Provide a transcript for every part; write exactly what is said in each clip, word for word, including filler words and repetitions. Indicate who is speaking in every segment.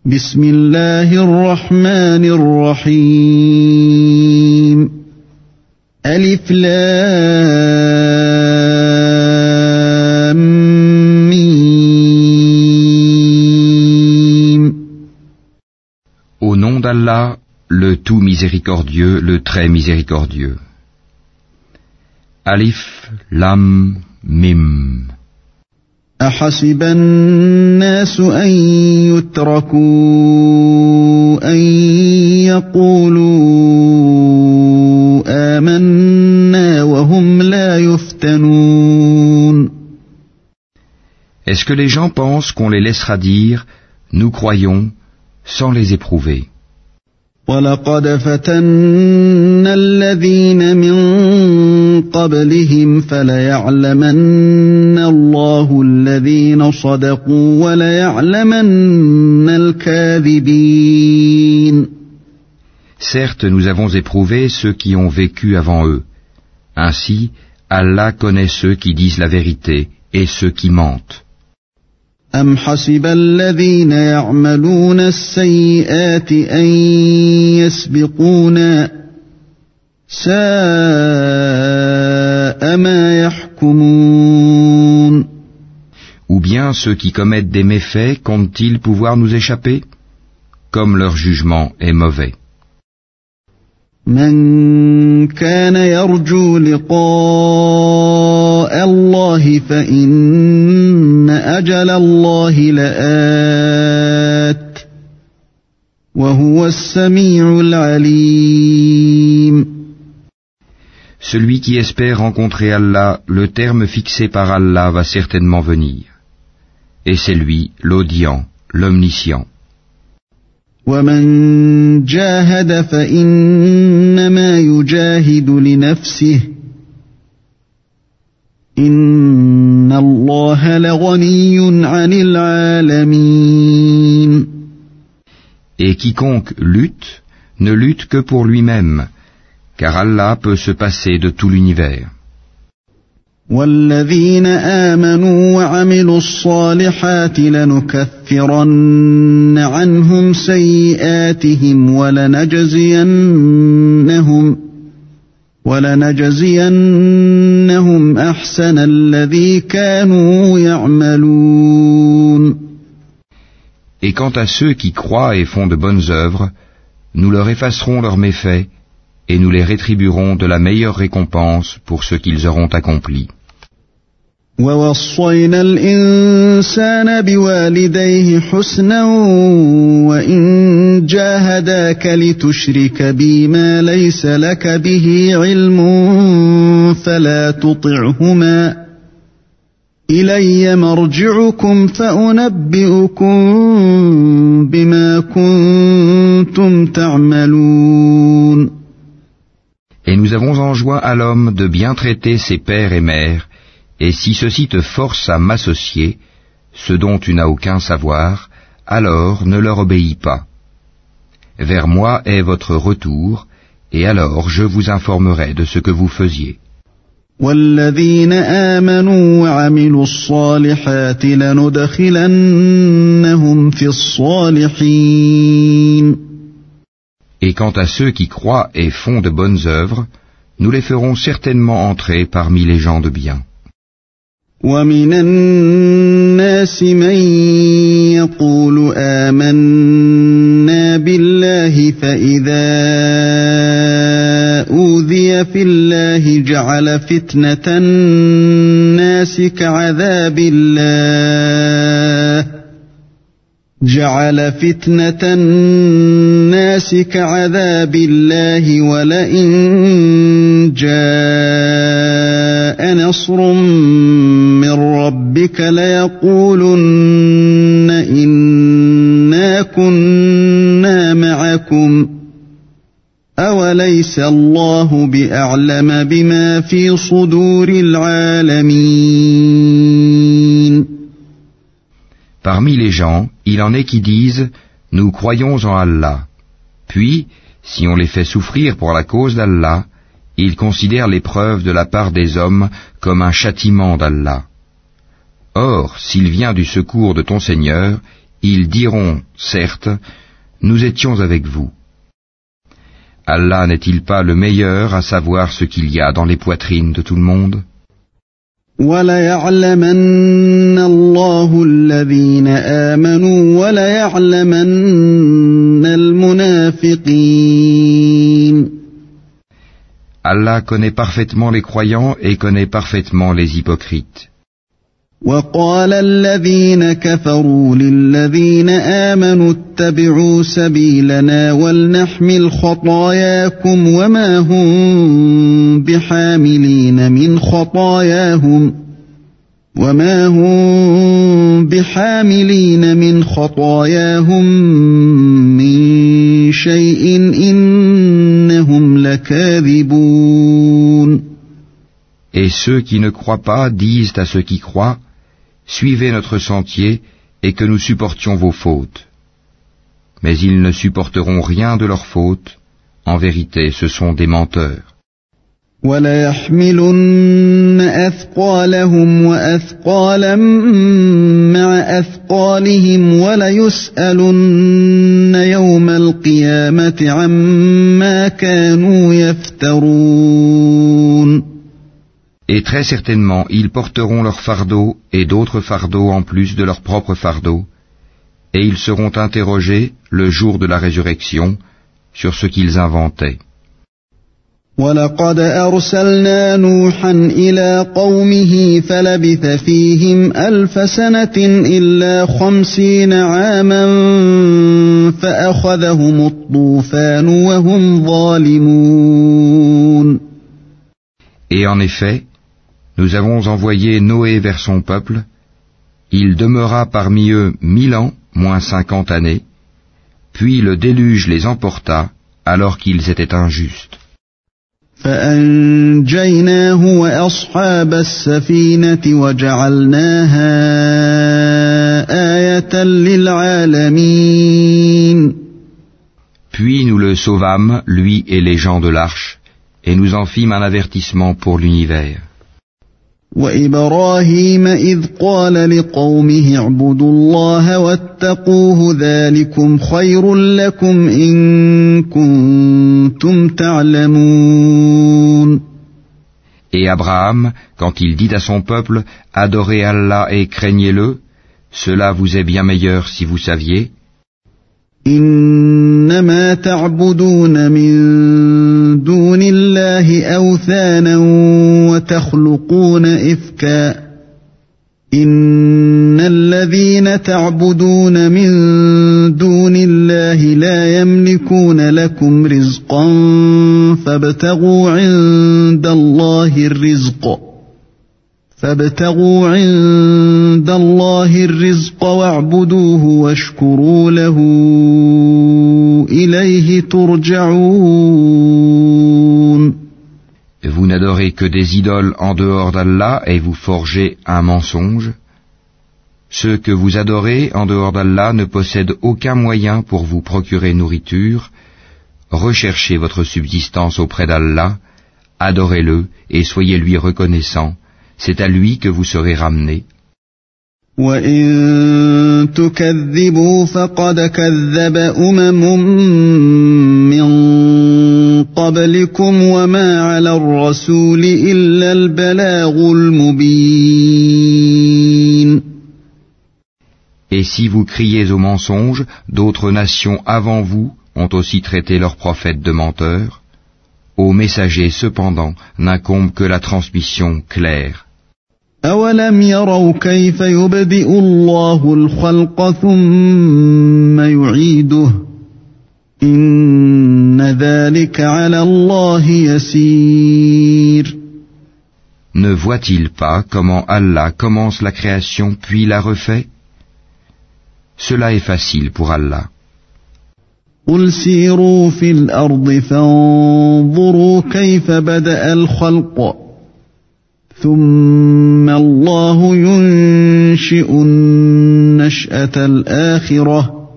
Speaker 1: بسم الله الرحمن الرحيم ألف لام ميم.
Speaker 2: Au nom d'Allah, le tout miséricordieux, le très miséricordieux. Alif Lam Mim.
Speaker 1: أحسب الناس أن يتركوا أن يقولوا آمنا وهم لا يفتنون.
Speaker 2: Est-ce que les gens pensent qu'on les laissera dire « Nous croyons » sans les éprouver?
Speaker 1: وَلَقَدْ فَتَنَّا الَّذِينَ مِن قَبْلِهِمْ فَلَيَعْلَمَنَّ اللَّهُ الَّذِينَ صَدَقُوا وَلَيَعْلَمَنَّ الْكَاذِبِينَ.
Speaker 2: Certes, nous avons éprouvé ceux qui ont vécu avant eux. Ainsi, Allah connaît ceux qui disent la vérité et ceux qui mentent.
Speaker 1: أَمْ حَسِبَ الَّذِينَ يَعْمَلُونَ السَّيِّئَاتِ أَن يَسْبِقُونَا سَاءَ مَا يَحْكُمُونَ.
Speaker 2: Ou bien ceux qui commettent des méfaits comptent-ils pouvoir nous échapper? Comme leur jugement est mauvais.
Speaker 1: من كان يرجو لقاء الله فإن أجل الله لآت وهو السميع العليم.
Speaker 2: Celui qui espère rencontrer Allah, le terme fixé par Allah va certainement venir. Et c'est lui, l'audient, l'omniscient.
Speaker 1: وَمَنْ جَاهَدَ فَإِنَّمَا يُجَاهِدُ لِنَفْسِهِ إِنَّ اللَّهَ لَغَنِيٌّ عَنِ الْعَالَمِينَ.
Speaker 2: Et quiconque lutte, ne lutte que pour lui-même, car Allah peut se passer de tout l'univers.
Speaker 1: وَالَّذِينَ آمَنُوا وَعَمِلُوا الصَّالِحَاتِ لَنُكَفِّرَنَّ عَنْهُمْ سَيِّئَاتِهِمْ وَلَنَجْزِيَنَّهُمْ وَلَنَجْزِيَنَّهُمْ أَحْسَنَ الَّذِي كَانُوا يَعْمَلُونَ.
Speaker 2: Et quant à ceux qui croient et font de bonnes œuvres, nous leur effacerons leurs méfaits et nous les rétribuerons de la meilleure récompense pour ce qu'ils auront accompli.
Speaker 1: وَوَصَّيْنَا الْإِنسَانَ بِوَالِدَيْهِ حُسْنًا وَإِنْ جَاهَدَاكَ لِتُشْرِكَ بِي مَا لَيْسَ لَكَ بِهِ عِلْمٌ فَلَا تُطِعْهُمَا إِلَيَّ مَرْجِعُكُمْ فَأُنَبِّئُكُم بِمَا كُنتُمْ تَعْمَلُونَ.
Speaker 2: Et nous avons enjoint à l'homme de bien traiter ses pères et mères, et si ceux-ci te forcent à m'associer, ce dont tu n'as aucun savoir, alors ne leur obéis pas. Vers moi est votre retour, et alors je vous informerai de ce que vous faisiez.
Speaker 1: وَالَّذِينَ آمَنُوا وَعَمِلُوا الصَّالِحَاتِ لَنُدْخِلَنَّهُمْ فِي الصَّالِحِينَ.
Speaker 2: Et quant à ceux qui croient et font de bonnes œuvres, nous les ferons certainement entrer parmi les gens de bien.
Speaker 1: وَمِنَ النَّاسِ مَن يَقُولُ آمَنَّا بِاللَّهِ فَإِذَا أُوذِيَ فِي اللَّهِ جَعَلَ فِتْنَةَ النَّاسِ كَعَذَابِ اللَّهِ جعل فتنة الناس كعذاب الله ولئن جاء نصر من ربك ليقولن إنا كنا معكم أوليس الله بأعلم بما في صدور العالمين.
Speaker 2: Parmi les gens, il en est qui disent « Nous croyons en Allah ». Puis, si on les fait souffrir pour la cause d'Allah, ils considèrent l'épreuve de la part des hommes comme un châtiment d'Allah. Or, s'il vient du secours de ton Seigneur, Ils diront, certes, nous étions avec vous. Allah n'est-il pas le meilleur à savoir ce qu'il y a dans les poitrines de tout le monde?
Speaker 1: وَلَيَعْلَمَنَّ اللَّهُ الَّذِينَ آمَنُوا وَلَيَعْلَمَنَّ الْمُنَافِقِينَ.
Speaker 2: Allah connaît parfaitement les croyants et connaît parfaitement les hypocrites.
Speaker 1: وَقَالَ الَّذِينَ كَفَرُوا لِلَّذِينَ آمَنُوا اتَّبِعُوا سَبِيلَنَا وَلْنَحْمِلْ خَطَايَاكُمْ وَمَا هُمْ بِحَامِلِينَ مِنْ خَطَايَاهُمْ وَمَا هُمْ بِحَامِلِينَ مِنْ خَطَايَاهُمْ مِنْ شَيْءٍ إِنَّهُمْ لَكَاذِبُونَ.
Speaker 2: Et ceux qui ne croient pas disent à ceux qui croient, suivez notre sentier et que nous supportions vos fautes. Mais ils ne supporteront rien de leurs fautes. En vérité, ce sont des menteurs.
Speaker 1: وَلَيَحْمِلُنَّ أَثْقَالَهُمْ وَأَثْقَالًا مَّعَ أَثْقَالِهِمْ وَلَيُسْأَلُنَّ يَوْمَ الْقِيَامَةِ عَمَّا كَانُوا يَفْتَرُونَ.
Speaker 2: Et très certainement, ils porteront leur fardeau et d'autres fardeaux en plus de leur propre fardeau, et ils seront interrogés le jour de la résurrection sur ce qu'ils inventaient.
Speaker 1: وَلَقَدْ أَرْسَلْنَا نُوحًا إِلَىٰ قَوْمِهِ فَلَبِثَ فِيهِمْ أَلْفَ سَنَةٍ إِلَّا خَمْسِينَ عَامًا فَأَخَذَهُمُ الطُّوفَانُ وَهُمْ ظَالِمُونَ.
Speaker 2: Et en effet, nous avons envoyé Noé vers son peuple. Il demeura parmi eux mille ans, moins cinquante années, puis le déluge les emporta alors qu'ils étaient injustes.
Speaker 1: فَأَنْجَيْنَاهُ وَأَصْحَابَ السَّفِينَةِ وَجَعَلْنَاهَا آيَةً لِلْعَالَمِينَ.
Speaker 2: Puis nous le sauvâmes, lui et les gens de l'arche, et nous en fîmes un avertissement pour l'univers.
Speaker 1: وَإِبْرَاهِيمَ إِذْ قَالَ لِقَوْمِهِ اعْبُدُوا اللَّهَ وَاتَّقُوهُ ذَلِكُمْ خَيْرٌ لَكُمْ إِن كُنتُمْ تَعْلَمُونَ.
Speaker 2: Et Abraham, quand il dit à son peuple, adorez Allah et craignez-le, cela vous est bien meilleur si vous saviez.
Speaker 1: إنما تعبدون من دون الله أوثانا وتخلقون إفكا إن الذين تعبدون من دون الله لا يملكون لكم رزقا فابتغوا عند الله الرزق فابتغوا عند الله الرزق واعبدوه واشكروا له إليه ترجعون.
Speaker 2: Vous n'adorez que des idoles en dehors d'Allah et vous forgez un mensonge. Ceux que vous adorez en dehors d'Allah ne possèdent aucun moyen pour vous procurer nourriture. Recherchez votre subsistance auprès d'Allah, adorez-le et soyez lui reconnaissants. C'est à lui que vous serez ramenés.
Speaker 1: وَإِن تُكَذِّبُوا فَقَدْ كَذَّبَ أُمَمٌ مِّن قَبْلِكُمْ وَمَا عَلَى الرَّسُولِ إِلَّا الْبَلَاغُ الْمُبِينُ.
Speaker 2: Et si vous criez au mensonge, d'autres nations avant vous ont aussi traité leurs prophètes de menteurs. Aux messagers, cependant, n'incombe que la transmission claire.
Speaker 1: أَوَلَمْ يَرَوْا كَيْفَ يُبْدِئُ اللَّهُ الْخَلْقَ ثُمَّ يُعِيدُهُ إِنَّ ذَلِكَ عَلَى اللَّهِ يَسِيرٌ.
Speaker 2: Ne voit-il pas comment Allah commence la création puis la refait? Cela est facile pour Allah.
Speaker 1: قُلْ سِيرُوا فِي الْأَرْضِ فَانظُرُوا كَيْفَ بَدَأَ الْخَلْقَ ثُمَّ اللَّهُ يُنشِئُ النَّشْأَةَ الْآخِرَةَ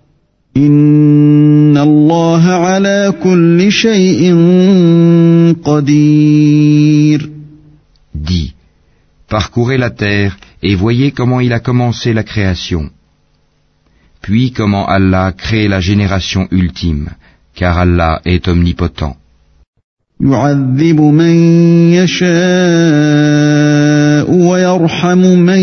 Speaker 1: إِنَّ اللَّهَ عَلَى كُلِّ شَيْءٍ قَدِيرٌ.
Speaker 2: Dis, parcourez la terre et voyez comment il a commencé la création. puis comment Allah crée la génération ultime, car Allah est omnipotent.
Speaker 1: يعذب من يشاء ويرحم من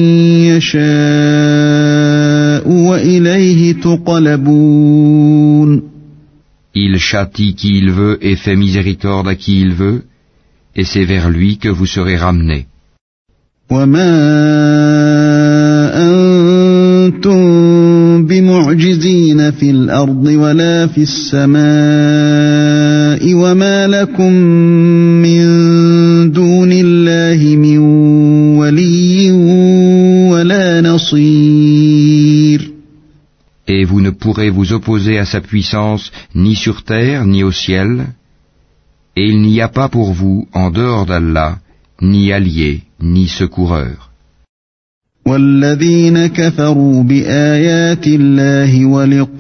Speaker 1: يشاء وإليه تقلبون.
Speaker 2: Il châtie qui il veut et fait miséricorde à qui il veut, et c'est vers lui que vous serez ramenés.
Speaker 1: وما أنتم بمعجزين في الأرض ولا في السماء وما لكم من دون الله من ولي ولا نصير.
Speaker 2: Et vous ne pourrez vous opposer à sa puissance ni sur terre ni au ciel, et il n'y a pas pour vous, en dehors d'Allah, ni allié, ni secoureur.
Speaker 1: والذين كفروا بآيات الله ولقائه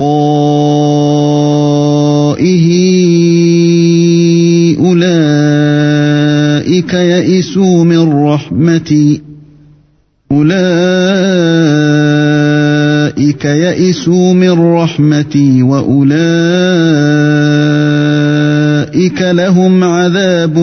Speaker 1: أولئك يئسوا من رحمتي أولئك يئسوا من رحمتي وأولئك لهم عذاب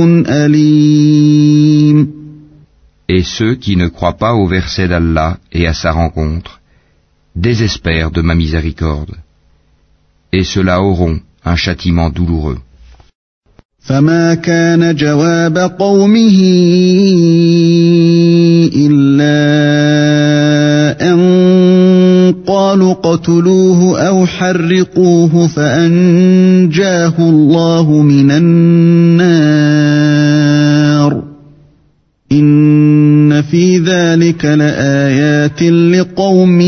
Speaker 1: أليم.
Speaker 2: Et ceux qui ne croient pas au verset d'Allah et à sa rencontre désespèrent de ma miséricorde, et ceux-là auront un châtiment douloureux.
Speaker 1: فما كان جواب قومه إلا أن قالوا اقتلوه أو حرقوه فأنجاه الله من النار إن في ذلك لآيات لقوم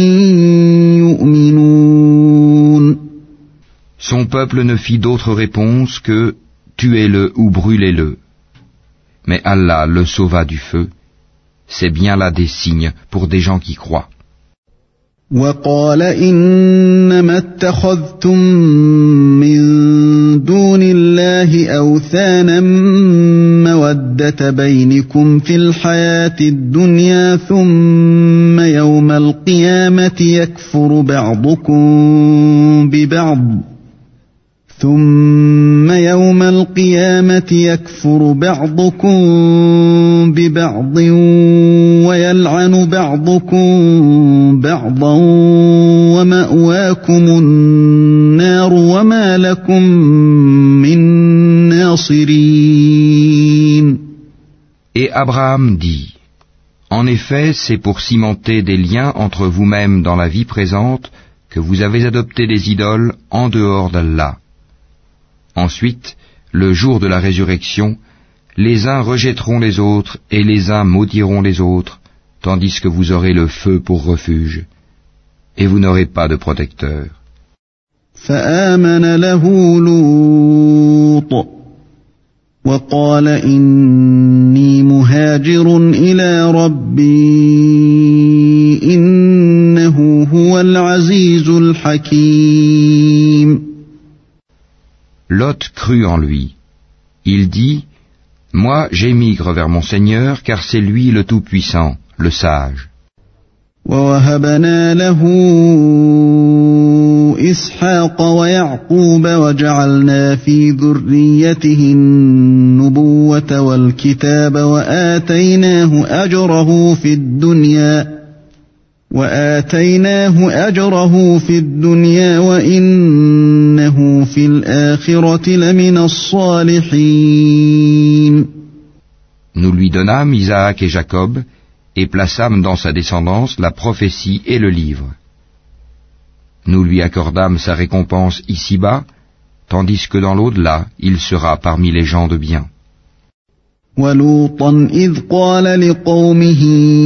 Speaker 1: يؤمنون.
Speaker 2: Son peuple ne fit d'autre réponse que tuez-le ou brûlez-le. Mais Allah le sauva du feu. C'est bien là des signes pour des gens qui croient.
Speaker 1: وقال إنما اتخذتم من دون الله أوثانا مودة بينكم في الحياة الدنيا ثم يوم القيامة يكفر بعضكم ببعض ثم يوم القيامة يكفر بعضكم ببعض ويلعن بعضكم بعضا ومأواكم النار وما لكم من ناصرين.
Speaker 2: Et Abraham dit, en effet, c'est pour cimenter des liens entre vous-mêmes dans la vie présente que vous avez adopté des idoles en dehors d'Allah. Ensuite, le jour de la résurrection, les uns rejetteront les autres et les uns maudiront les autres, tandis que vous aurez le feu pour refuge, et vous n'aurez pas de protecteur.
Speaker 1: فآمن له لوط وقال إني مهاجر إلى ربي إنه هو العزيز الحكيم.
Speaker 2: Lot crut en lui. Il dit, « Moi j'émigre vers mon Seigneur, car c'est lui le Tout-Puissant, le Sage. »
Speaker 1: ووهبنا له إسحاق ويعقوب وجعلنا في ذريته النبوة والكتاب وآتيناه أجره في الدنيا وآتيناه أجره في الدنيا وإنه في الآخرة لمن الصالحين.
Speaker 2: Nous lui donnâmes Isaac et Jacob, et plaçâmes dans sa descendance la prophétie et le livre. Nous lui accordâmes sa récompense ici-bas, tandis que dans l'au-delà, il sera parmi les gens de bien.
Speaker 1: وَلُوطًا إِذْ قَالَ لِقَوْمِهِ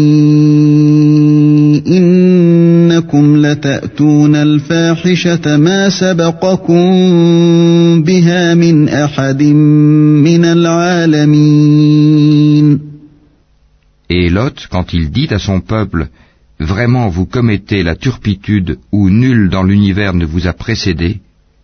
Speaker 1: إِنَّكُمْ لَتَأْتُونَ الْفَاحِشَةَ مَا سَبَقَكُم بِهَا مِنْ أَحَدٍ مِنَ الْعَالَمِينَ.
Speaker 2: Et Lot, quand il dit à son peuple, « Vraiment vous commettez la turpitude où nul dans l'univers ne vous a précédé »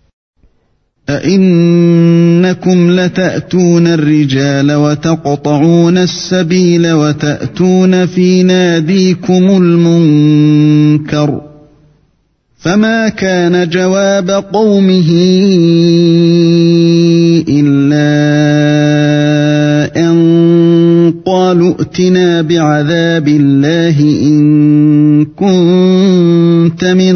Speaker 1: أَإِنَّكُمْ لَتَأْتُونَ الرِّجَالَ وَتَقْطَعُونَ السَّبِيلَ وَتَأْتُونَ فِي نَادِيكُمُ الْمُنكَرَ فما كان جواب قومه إلا أن قالوا ائتنا بعذاب الله إن كنت من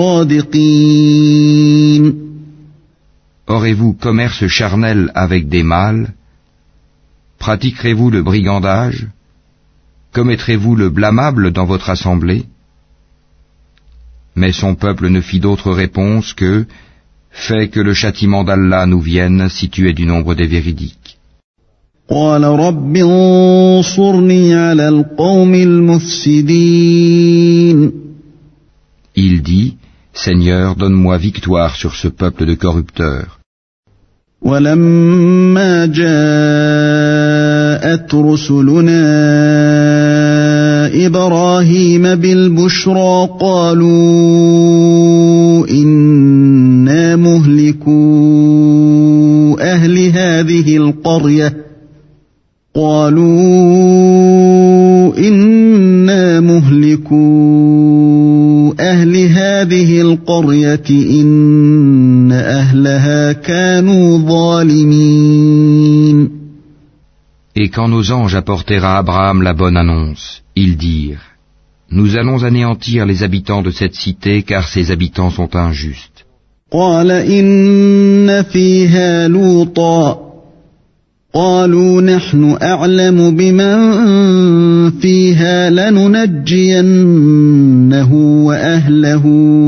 Speaker 1: الصادقين.
Speaker 2: Aurez-vous commerce charnel avec des mâles? Pratiquerez-vous le brigandage? Commettrez-vous le blâmable dans votre assemblée? Mais son peuple ne fit d'autre réponse que « Fais que le châtiment d'Allah nous vienne si tu es du nombre des véridiques. »
Speaker 1: قال رب انصرني على القوم المفسدين.
Speaker 2: Il dit « Seigneur, donne-moi victoire sur ce peuple de corrupteurs. »
Speaker 1: ولما جاءت رسلنا إبراهيم بالبشرى قالوا إنا مهلكو أهل هذه القرية قالوا إنا مهلكو أهل هذه القرية إن أهلها كانوا ظالمين.
Speaker 2: Et quand nos anges apportèrent à Abraham la bonne annonce, ils dirent « Nous allons anéantir les habitants de cette cité car ses habitants sont injustes. »
Speaker 1: قال إن فيها لوطا قالوا نحن أعلم بمن فيها لننجينه وأهله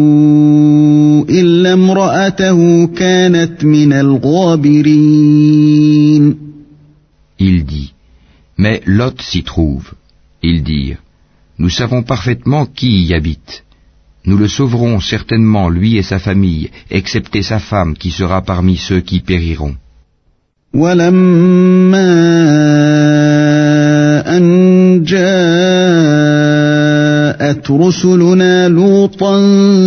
Speaker 1: إلا امرأته كانت من الغابرين.
Speaker 2: Il dit « Mais Lot s'y trouve. » Ils dirent « Nous savons parfaitement qui y habite. Nous le sauverons certainement, lui et sa famille, excepté sa femme qui sera parmi ceux qui périront. »
Speaker 1: ولما أن جاءت رسلنا لوطا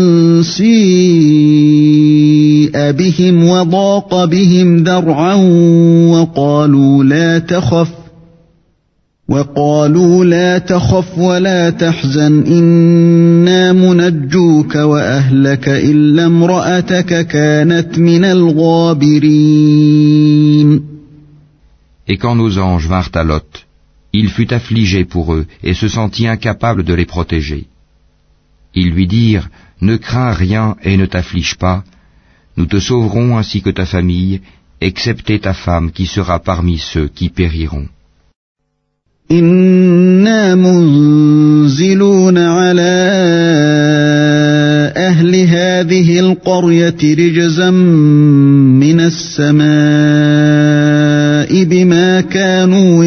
Speaker 1: سيء بهم وضاق بهم ذرعا وقالوا لا تخف وقالوا لا تخف ولا تحزن إنا منجوك وأهلك إلا امرأتك كانت من الغابرين.
Speaker 2: Et quand nos anges vinrent à Lot, il fut affligé pour eux et se sentit incapable de les protéger. Ils lui dirent « Ne crains rien et ne t'afflige pas, nous te sauverons ainsi que ta famille, excepté ta femme qui sera parmi ceux qui périront. »
Speaker 1: إنا منزلون على أهل هذه القرية رجزا من السماء بما كانوا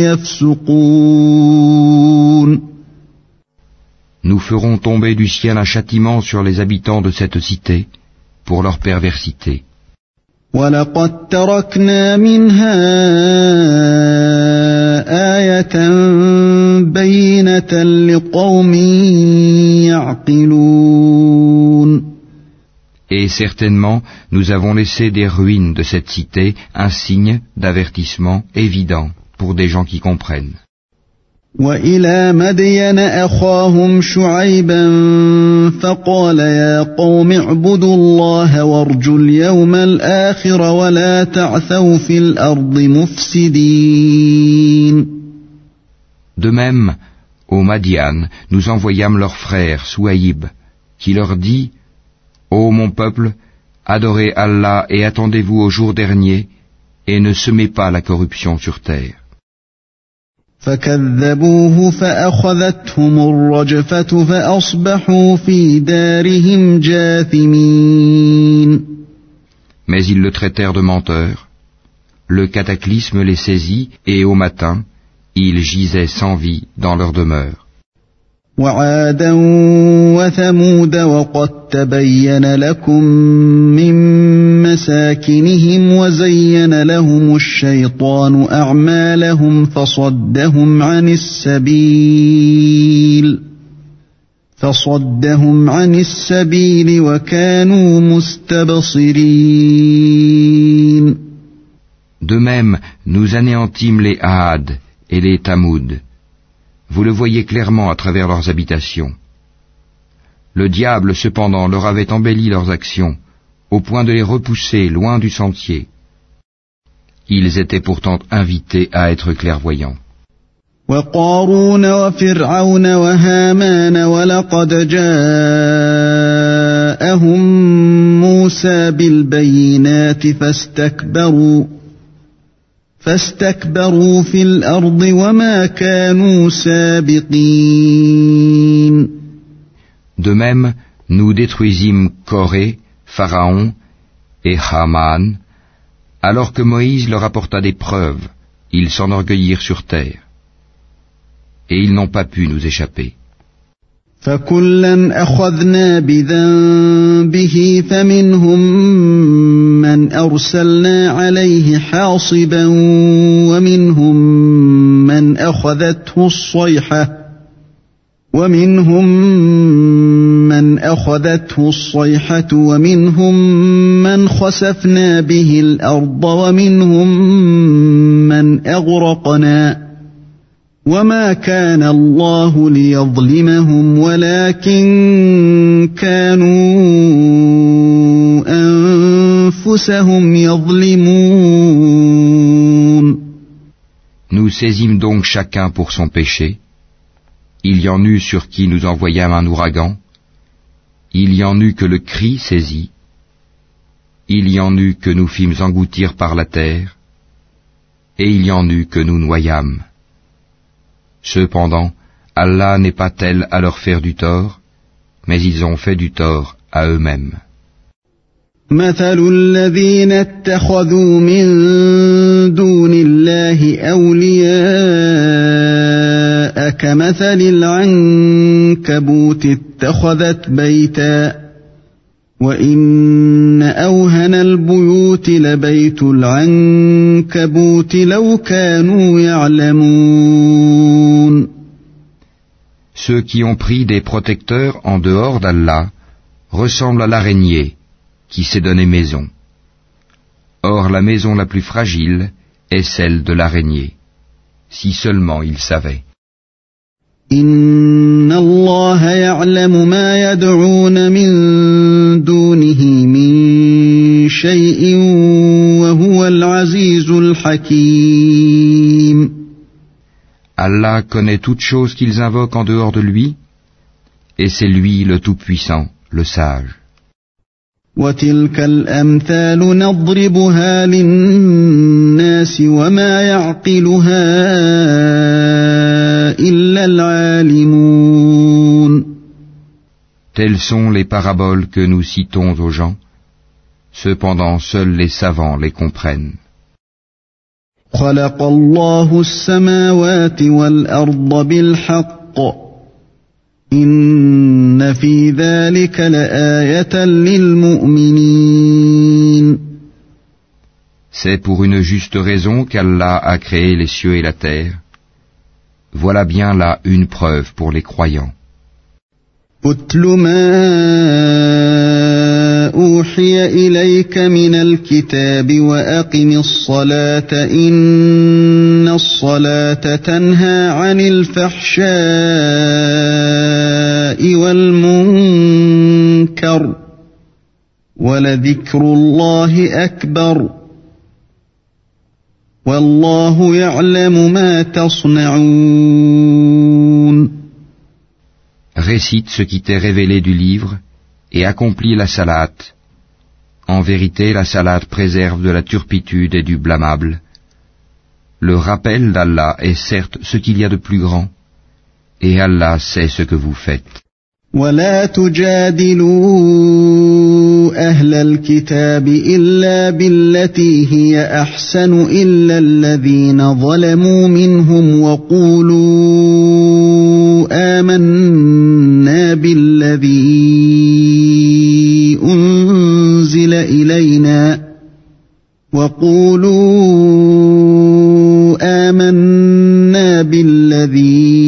Speaker 1: يفسقون.
Speaker 2: Nous ferons tomber du ciel un châtiment sur les habitants de cette cité pour leur perversité.
Speaker 1: وَلَقَدْ تَرَكْنَا مِنْهَا آيَةً بَيِّنَةً لِقَوْمٍ يَعْقِلُونَ.
Speaker 2: Et certainement, nous avons laissé des ruines de cette cité un signe d'avertissement évident pour des gens qui comprennent.
Speaker 1: وَإِلَى مَدْيَنَ أَخَاهُمْ شُعَيْبًا فَقَالَ يَا قَوْمِ اعْبُدُوا اللَّهَ وَارْجُوا الْيَوْمَ الْآخِرَ وَلَا تَعْثَوْا فِي الْأَرْضِ مُفْسِدِينَ.
Speaker 2: De même, au Madian, nous envoyâmes leur frère Souaïb, qui leur dit « Ô mon peuple, adorez Allah et attendez-vous au jour dernier, et ne semez pas la corruption sur terre. »
Speaker 1: فكذبوه فأخذتهم الرجفة فأصبحوا في دارهم جاثمين.
Speaker 2: Mais ils le traitèrent de menteur. Le cataclysme les saisit et au matin, ils gisaient sans vie dans leur demeure.
Speaker 1: وعادا وثمود وقد تبين لكم من مساكنهم وزين لهم الشيطان أعمالهم فصدهم عن السبيل فصدهم عن السبيل وكانوا مستبصرين.
Speaker 2: De même, nous anéantîmes les Aad et les Tamoud. Vous le voyez clairement à travers leurs habitations. Le diable cependant leur avait embelli leurs actions, au point de les repousser loin du sentier. Ils étaient pourtant invités à être clairvoyants.
Speaker 1: وقارون وفرعون وهامان ولقد جاءهم موسى بالبينات فاستكبروا فاستكبروا في الأرض وما كانوا سابقين.
Speaker 2: De même, nous détruisîmes Corée, Pharaon et Haman, alors que Moïse leur apporta des preuves, ils s'enorgueillirent sur terre. Et ils n'ont pas pu nous échapper.
Speaker 1: فكلا أخذنا بذنبه فمنهم من أرسلنا عليه حاصبا ومنهم من أخذته الصيحة ومنهم من أخذته الصيحة ومنهم من خسفنا به الأرض ومنهم من أغرقنا وما كان الله ليظلمهم ولكن كانوا أنفسهم يظلمون.
Speaker 2: Nous saisîmes donc chacun pour son péché. Il y en eut sur qui nous envoyâmes un ouragan. Il y en eut que le cri saisit. Il y en eut que nous fîmes engloutir par la terre. Et il y en eut que nous noyâmes. Cependant, Allah n'est pas tel à leur faire du tort, mais ils ont fait du tort à eux-mêmes.
Speaker 1: مثل الذين اتخذوا من دون الله أولياء كمثل العنكبوت اتخذت بيتا وإن أوهن البيوت لبيت العنكبوت لو كانوا يعلمون.
Speaker 2: Ceux qui ont pris des protecteurs en dehors d'Allah ressemblent à l'araignée qui s'est donné maison. Or la maison la plus fragile est celle de l'araignée, si seulement ils savaient.
Speaker 1: إن الله يعلم ما يدعون من دونه من شيء وهو العزيز الحكيم.
Speaker 2: Allah connaît toutes choses qu'ils invoquent en dehors de lui, et c'est lui le Tout-Puissant, le Sage.
Speaker 1: وتلك الأمثال نضربها للناس وما يعقلها إلا العالمون.
Speaker 2: Telles sont les paraboles que nous citons aux gens, cependant seuls les savants les comprennent.
Speaker 1: خلق الله السماوات والأرض بالحق إن في ذلك لآية للمؤمنين.
Speaker 2: C'est pour une juste raison qu'Allah a créé les cieux et la terre. Voilà bien là une preuve pour les croyants.
Speaker 1: أتل ما أوحي إليك من الكتاب وأقم الصلاة إن الصلاة تنهى عن الفحشاء والمنكر ولذكر الله أكبر والله يعلم ما تصنعون.
Speaker 2: Récite ce qui t'est révélé du livre et accomplis la salate. En vérité, la salate préserve de la turpitude et du blâmable. Le rappel d'Allah est certes ce qu'il y a de plus grand, et Allah sait ce que vous faites.
Speaker 1: ولا تجادلوا أهل الكتاب إلا بالتي هي أحسن إلا الذين ظلموا منهم وقولوا آمنا بالذي أنزل إلينا وقولوا آمنا بالذي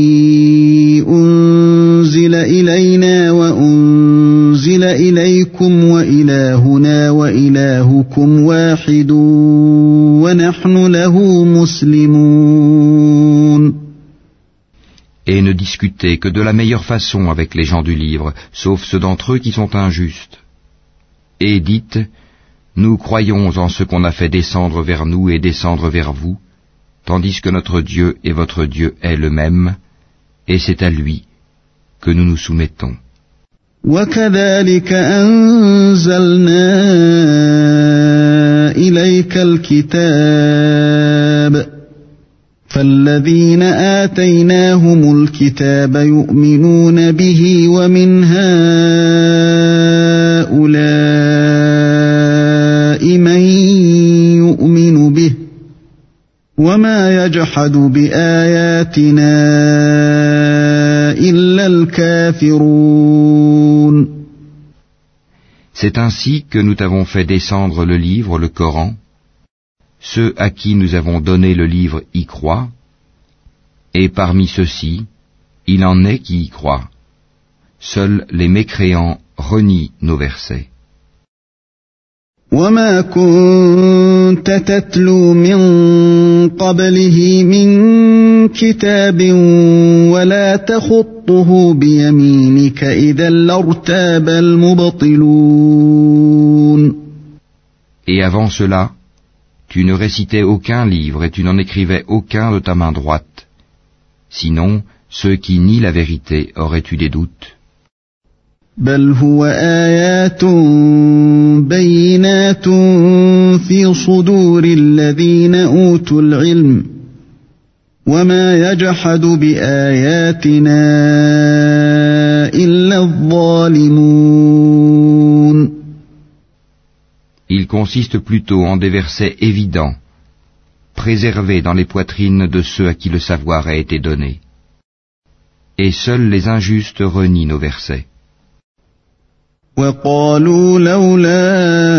Speaker 1: أنزل إلينا وأنزل إليكم وإلهنا وإلهكم واحد ونحن له مسلمون.
Speaker 2: Et ne discutez que de la meilleure façon avec les gens du livre, sauf ceux d'entre eux qui sont injustes. Et dites, nous croyons en ce qu'on a fait descendre vers nous et descendre vers vous, tandis que notre Dieu et votre Dieu est le même, et c'est à lui que nous nous soumettons.
Speaker 1: وَكَذَلِكَ أَنزَلْنَا إِلَيْكَ الْكِتَابَ فَالَّذِينَ آتَيْنَاهُمُ الْكِتَابَ يُؤْمِنُونَ بِهِ وَمِنْ هَؤُلَاءِ مَن يُؤْمِنُ بِهِ وَمَا يَجْحَدُ بِآيَاتِنَا إِلَّا الْكَافِرُونَ.
Speaker 2: C'est ainsi que nous t'avons fait descendre le livre, le Coran. Ceux à qui nous avons donné le livre y croient, et parmi ceux-ci, il en est qui y croient. Seuls les mécréants renient nos versets.
Speaker 1: وَمَا كُنْتَ تَتْلُو مِنْ قَبْلِهِ مِنْ كِتَابٍ وَلَا تَخُطُّهُ بِيَمِينِكَ إِذًا لَارْتَابَ الْمُبْطِلُونَ.
Speaker 2: Et avant cela, tu ne récitais aucun livre et tu n'en écrivais aucun de ta main droite. Sinon, ceux qui nient la vérité auraient eu des doutes.
Speaker 1: بل هو آيات بينات في صدور الذين أوتوا العلم وما يجحد بآياتنا إلا الظالمون.
Speaker 2: Il consiste plutôt en des versets évidents, préservés dans les poitrines de ceux à qui le savoir a été donné. Et seuls les injustes renient nos versets.
Speaker 1: وَقَالُوا لَوْلَا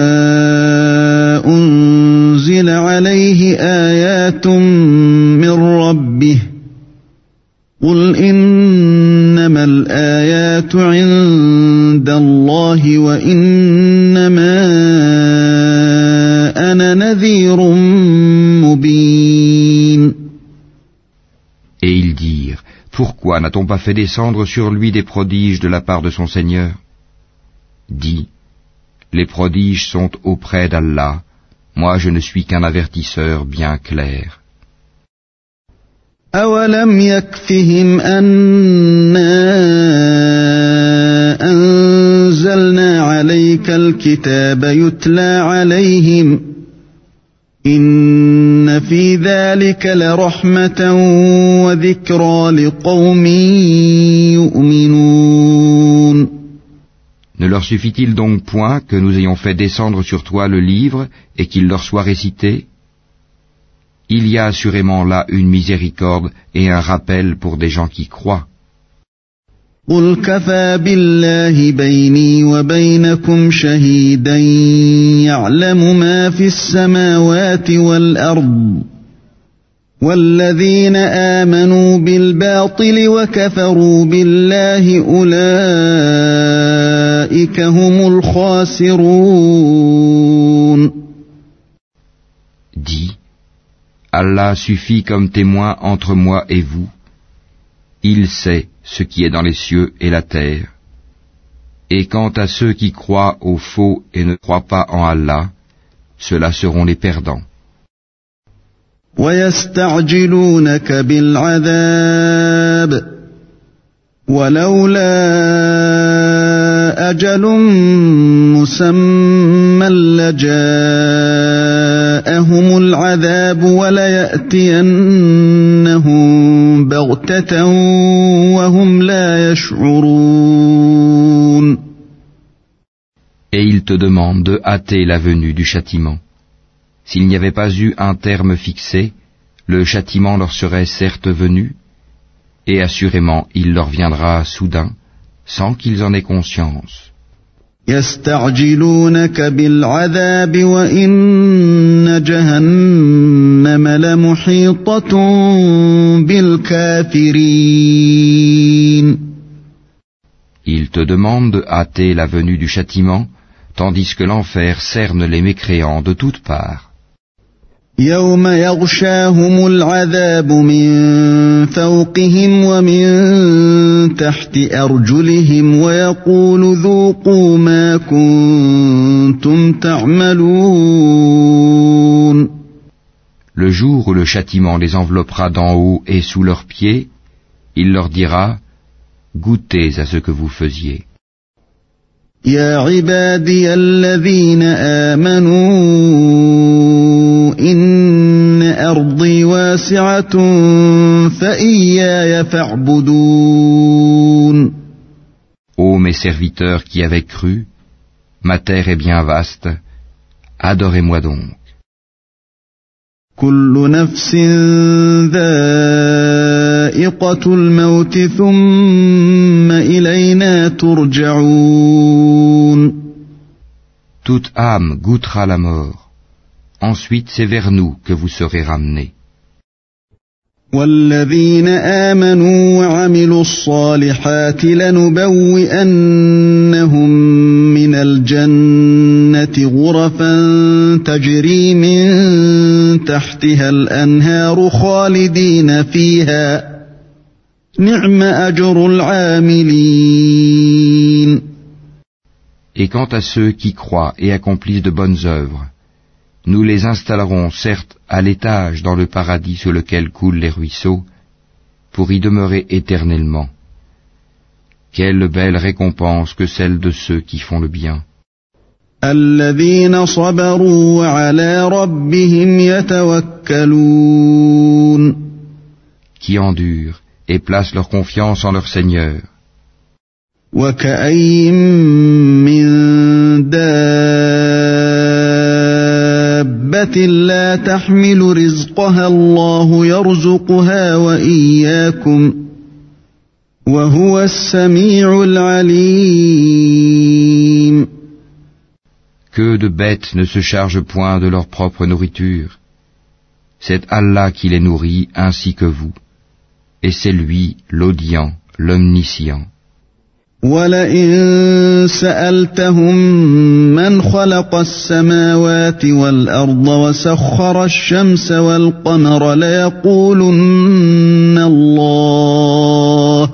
Speaker 1: أُنْزِلَ عَلَيْهِ آيَاتٌ مِّن رَّبِّهِ قُلْ إِنَّمَا الْآيَاتُ عِندَ اللَّهِ وَإِنَّمَا أَنَا نَذِيرٌ مُّبِينٌ.
Speaker 2: Et ils dirent, pourquoi n'a-t-on pas fait descendre sur lui des prodiges de la part de son Seigneur? Dis, les prodiges sont auprès d'Allah, moi je ne suis qu'un avertisseur bien clair.
Speaker 1: أَوَلَمْ يَكْفِهِمْ أَنَّا أَنزَلْنَا عَلَيْكَ الْكِتَابَ يُتْلَى عَلَيْهِمْ إِنَّ فِي ذَلِكَ لَرَحْمَةً وَذِكْرَى لِقَوْمٍ يُؤْمِنُونَ.
Speaker 2: Ne leur suffit-il donc point que nous ayons fait descendre sur toi le livre et qu'il leur soit récité? Il y a assurément là une miséricorde et un rappel pour des gens qui croient.
Speaker 1: قُلْ كَفَى بِاللَّهِ بَيْنِي وَبَيْنَكُمْ شَهِيدًا يَعْلَمُ مَا فِي السَّمَاوَاتِ وَالْأَرْضِ وَالَّذِينَ آمَنُوا بِالْبَاطِلِ وَكَفَرُوا بِاللَّهِ أُولَئِكَ هُمُ الْخَاسِرُونَ.
Speaker 2: Dis, Allah suffit comme témoin entre moi et vous. Il sait ce qui est dans les cieux et la terre. Et quant à ceux qui croient au faux et ne croient pas en Allah, ceux-là seront les perdants.
Speaker 1: وَيَسْتَعْجِلُونَكَ بِالْعَذَابِ وَلَوْلَا أَجَلٌ مُّسَمًّى لَّجَاءَهُمُ الْعَذَابُ وَلَيَأْتِيَنَّهُم بَغْتَةً وَهُمْ لَا يَشْعُرُونَ.
Speaker 2: Et ils te demandent de hâter la venue du châtiment. S'il n'y avait pas eu un terme fixé, le châtiment leur serait certes venu, et assurément il leur viendra soudain, sans qu'ils en aient conscience.
Speaker 1: يَسْتَعْجِلُونَكَ بِالْعَذَابِ وَإِنَّ جَهَنَّمَ لَمُحِيطَةٌ بِالْكَافِرِينَ.
Speaker 2: Ils te demandent de hâter la venue du châtiment, tandis que l'enfer cerne les mécréants de toutes parts.
Speaker 1: يوم يغشاهم العذاب من فوقهم ومن تحت أرجلهم ويقول ذوقوا ما كنتم تعملون.
Speaker 2: Le jour où le châtiment les enveloppera d'en haut et sous leurs pieds, il leur dira: goûtez à ce que vous faisiez.
Speaker 1: يا عبادي الذين آمنوا إن أرضي واسعة فإياي فاعبدون.
Speaker 2: Ô mes serviteurs qui avez cru, ma terre est bien vaste, adorez-moi donc.
Speaker 1: كل نفس ذائقة الموت ثم إلينا ترجعون.
Speaker 2: Toute âme goûtera la mort, ensuite c'est vers nous que vous serez ramenés.
Speaker 1: والذين آمنوا وعملوا الصالحات لنبوئنهم من الجنة غرفا تجري من تحتها الأنهار خالدين فيها نعم أجر العاملين.
Speaker 2: Et quant à ceux qui croient et accomplissent de bonnes œuvres, nous les installerons certes à l'étage dans le paradis sous lequel coulent les ruisseaux, pour y demeurer éternellement. Quelle belle récompense que celle de ceux qui font le bien.
Speaker 1: الذين صبروا وعلى ربهم يتوكلون.
Speaker 2: Qui endurent et placent leur confiance en leur Seigneur.
Speaker 1: وكأي من دابة لا تحمل رزقها الله يرزقها وإياكم وهو السميع العليم.
Speaker 2: Que de bêtes ne se chargent point de leur propre nourriture. C'est Allah qui les nourrit ainsi que vous. Et c'est lui, l'audient, l'omniscient.
Speaker 1: وَلَئِن سَأَلْتَهُم مَّنْ خَلَقَ السَّمَاوَاتِ وَالْأَرْضَ وَسَخَّرَ الشَّمْسَ وَالْقَمَرَ لَيَقُولُنَّ اللَّهُ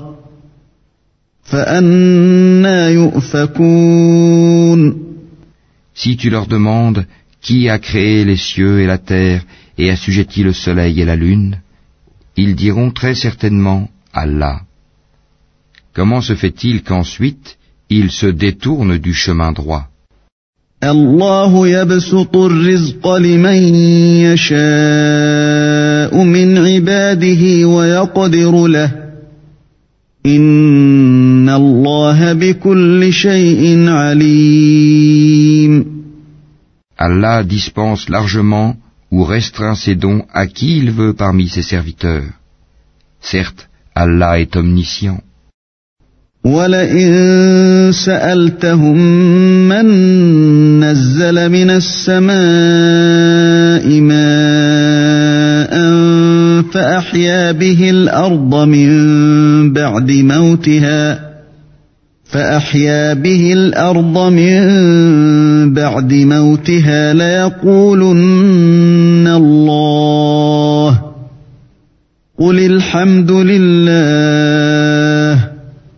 Speaker 1: فَأَنَّىٰ يُؤْفَكُونَ.
Speaker 2: Si tu leur demandes qui a créé les cieux et la terre et assujetti le soleil et la lune, ils diront très certainement Allah. Comment se fait-il qu'ensuite ils se détournent du chemin droit?
Speaker 1: الله يبسط الرزق لمن يشاء من عباده ويقدر له إن الله بكل شيء عليم.
Speaker 2: Allah dispense largement ou restreint ses dons à qui il veut parmi ses serviteurs. Certes, Allah est omniscient.
Speaker 1: وَلَئِن سَأَلْتَهُم مَّن نَّزَّلَ مِنَ السَّمَاءِ مَاءً فَأَحْيَا بِهِ الْأَرْضَ مِن بَعْدِ مَوْتِهَا فَأَحْيَا بِهِ الْأَرْضَ مِن بَعْدِ مَوْتِهَا لَيَقُولُنَّ اللَّهُ قُلِ الْحَمْدُ لِلَّهِ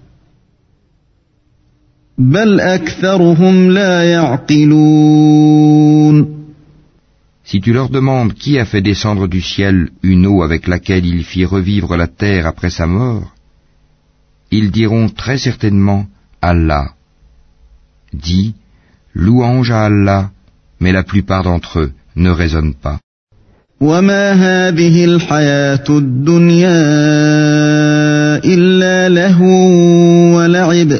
Speaker 1: بل أكثرهم لا يعقلون.
Speaker 2: Si tu leur demandes qui a fait descendre du ciel une eau avec laquelle il fit revivre la terre après sa mort, ils diront très certainement Allah. Dis, louange à Allah, mais la plupart d'entre eux ne raisonnent pas.
Speaker 1: وما هذه الحياة الدنيا إلا لهو ولعب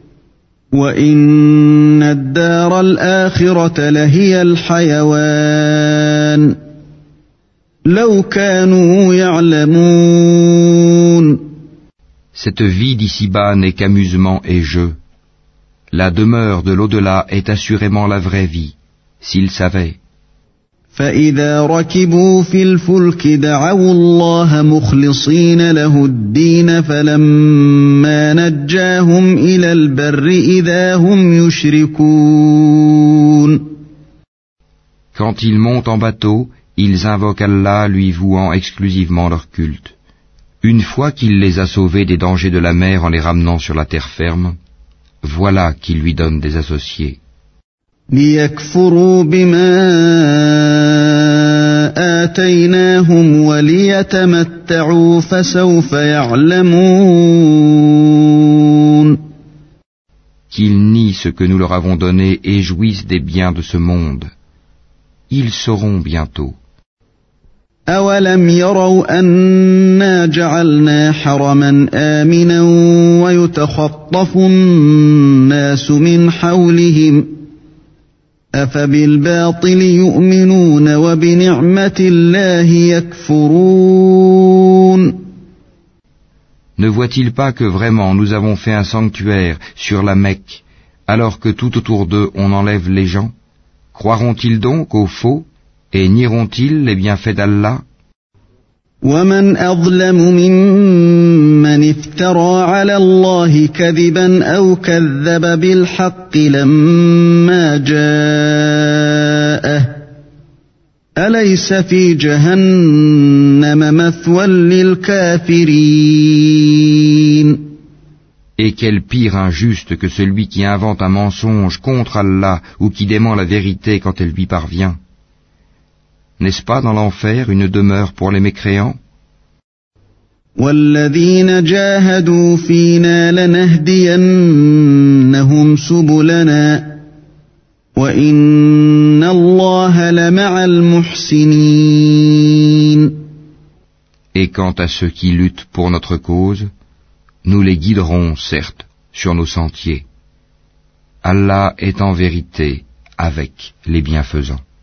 Speaker 1: وَإِنَّ الدَّارَ الْآخِرَةَ لَهِيَ الْحَيَوَانُ لَوْ كَانُوا يَعْلَمُونَ.
Speaker 2: Cette vie d'ici-bas n'est qu'amusement et jeu. La demeure de l'au-delà est assurément la vraie vie, s'ils savaient.
Speaker 1: فَإِذَا رَكِبُوا فِي الْفُلْكِ دَعَوُا اللَّهَ مُخْلِصِينَ لَهُ الدِّينَ فَلَمَّا نَجَّاهُمْ إِلَى الْبَرِّ إِذَا هُمْ يُشْرِكُونَ.
Speaker 2: Quand ils montent en bateau, ils invoquent Allah lui vouant exclusivement leur culte. Une fois qu'il les a sauvés des dangers de la mer en les ramenant sur la terre ferme, voilà qu'ils lui donnent des associés.
Speaker 1: ليكفروا بما آتيناهم وليتمتعوا فسوف يعلمون.
Speaker 2: Qu'ils nient ce que nous leur avons donné et jouissent des biens de ce monde. Ils sauront bientôt.
Speaker 1: أولم يروا أنا جعلنا حرما آمنا ويتخطف الناس من حولهم أفبالباطل يؤمنون وبنعمة الله يكفرون.
Speaker 2: Ne voient-ils pas que vraiment nous avons fait un sanctuaire sur la Mecque, alors que tout autour d'eux on enlève les gens? Croiront-ils donc au faux et nieront-ils les bienfaits d'Allah?
Speaker 1: ومن أظلم ممن افترى على الله كذبا أو كذب بالحق لما جاءه أليس في جهنم مثوى للكافرين.
Speaker 2: Et quel pire injuste que celui qui invente un mensonge contre Allah ou qui dément la vérité quand elle lui parvient. N'est-ce pas dans l'enfer une demeure pour les mécréants?
Speaker 1: وَالَّذِينَ جَاهَدُوا فِينَا لَنَهْدِيَنَّهُمْ سُبُلَنَا وَإِنَّ اللَّهَ لَمَعَ الْمُحْسِنِينَ.
Speaker 2: Et quant à ceux qui luttent pour notre cause, nous les guiderons, certes, sur nos sentiers. Allah est en vérité avec les bienfaisants.